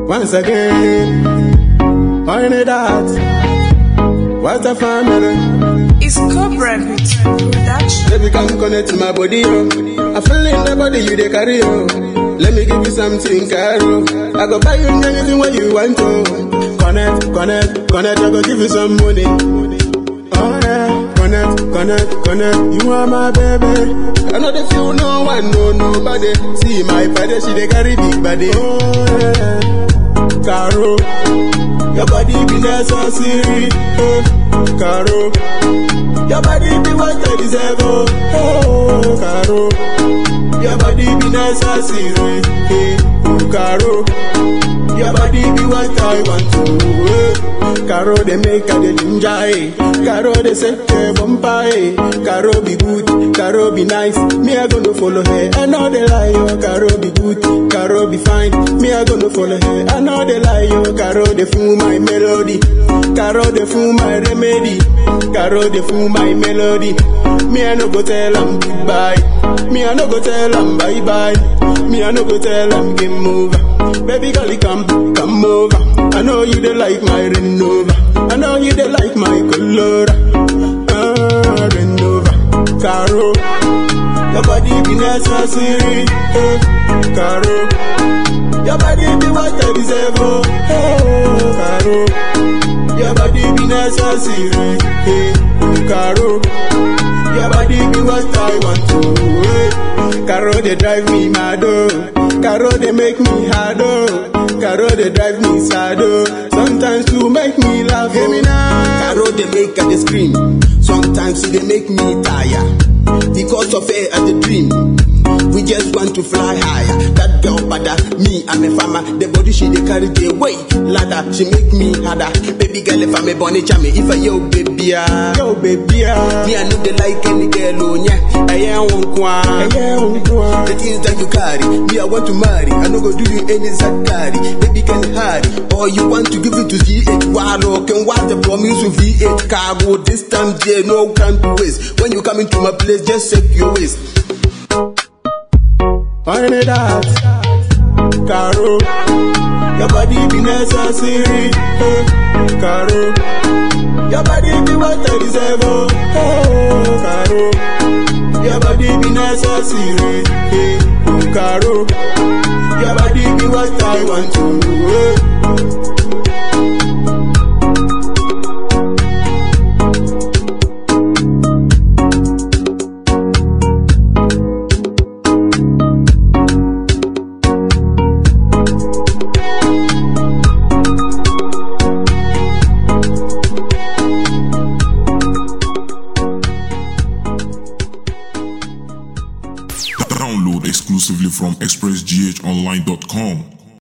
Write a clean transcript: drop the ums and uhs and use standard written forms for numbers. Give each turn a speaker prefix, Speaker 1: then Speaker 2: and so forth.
Speaker 1: Once again, on that, what a family.
Speaker 2: It's Cobra Beat Production.
Speaker 1: Baby, come connect to my body, yo. I feel in the body you they carry, yo. Let me give you something, Caro. I go buy you anything what you want to. Connect, I go give you some money. Oh yeah, connect. You are my baby. I know they feel no one, no nobody. See my father, she they carry big body. Oh yeah, Caro, your body be necessary. Oh, Caro, your body be what I deserve. Oh, Caro, your body be necessary. Hey, oh, Caro, your body be what I want to. Caro, they make a the ginger. Caro, they say, bumpy. Caro be good, Caro be nice. Me, I gonna follow her. I know they lie, yo. Caro be good, Caro be fine. Me, I gonna follow her. I know they lie, yo. Caro, they fool my melody. Caro, they fool my remedy. Caro, they fool my melody. Me, I no go tell them goodbye. Me, I no go tell them bye-bye. Me, I no go tell them game over. Baby girl, come over. I know you they like my Renova. I know you they like my color. Renova. Caro, your body be necessary. Caro, your body be what I deserve. Caro, your body be necessary. Caro, your body be what I want to. Caro, they drive me mad. Caro, they make me hard. Caro, they drive me sad. Sometimes to make me laugh. Hear me now. Caro, they make her scream. Sometimes they make me tired. Because of her as a dream. We just want to fly higher. That girl bada, me I'm a farmer. The body she they carry the weight ladder. She make me harder. Baby girl, if I'm a bunny chammy, if I yo baby me I know they like any girl on ya. I am the things that you carry. Me I want to marry. I no go do you any zakari. Baby can hurry. Or you want to give it to V8 Walo can what the promise to V8 cargo. This time there no time to waste. When you come into my place, just shake your waist. On that, Caro, your body be necessary. Caro, your body be what I deserve. Caro, your body be necessary. Caro, your body be what I want to.
Speaker 3: Download exclusively from expressghonline.com.